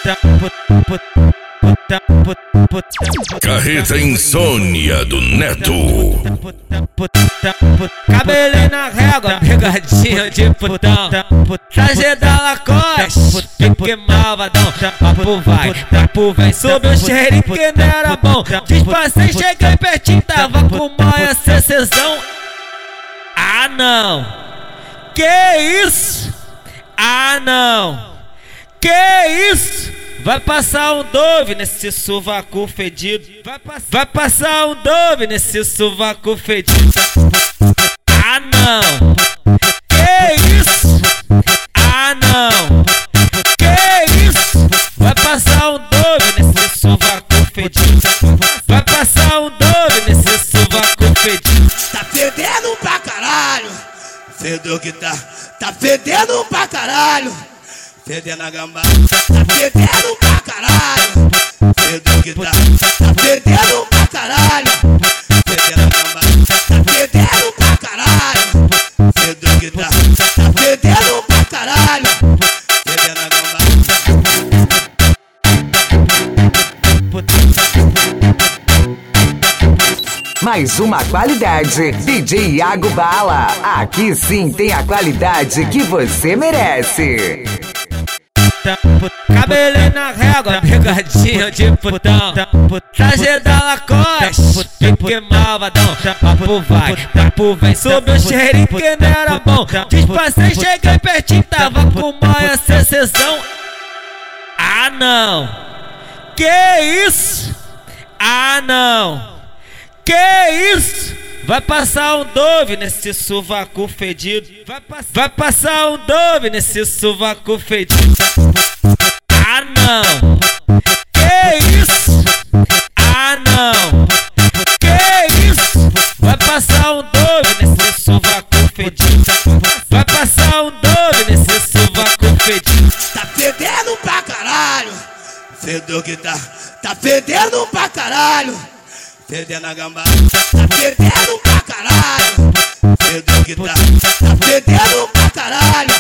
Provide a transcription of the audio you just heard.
Carreta Insônia do Neto. Cabelinho na régua, pegadinha de putão. Traje da Lacoste, pique malvadão. Papo vai, papo vem, soube o cheirinho que não era bom. Disfarcei, cheguei pertinho, tava com maia secessão. Ah não, que isso? Ah não, que isso? Vai passar um Dove nesse sovaco fedido. Vai passar um Dove nesse sovaco fedido. Ah não, que isso? Ah não, que isso? Vai passar um Dove nesse sovaco fedido. Vai passar um Dove nesse sovaco fedido. Tá fedendo pra caralho. Fedeu que tá fedendo pra caralho. Fedendo a gambá, tá fedendo pra caralho. Fedeu que tá fedendo pra caralho. Fedendo a gambá, tá fedendo pra caralho. Fedeu que tá fedendo pra caralho. Fedendo a gambá. Mais uma qualidade, DJ Iago Bala. Aqui sim tem a qualidade que você merece. Cabelinho na régua, pegadinha de putão. Traje da Lacoste, pique malvadão. Papo vai, papo vem, soube o cheirinho que não era bom. Disfarcei, cheguei pertinho, tava com maia secessão. Ah não, que isso? Ah não, que isso? Vai passar um Dove nesse sovaco fedido. Vai passar um Dove nesse sovaco fedido. Ah não, que isso? Ah não, que isso? Vai passar um Dove nesse sovaco fedido. Vai passar um Dove nesse sovaco fedido. Tá fedendo pra caralho. Fedeu que tá fedendo pra caralho. Fedendo a gambá, tá fedendo pra caralho. Fedeu que tá fedendo pra caralho.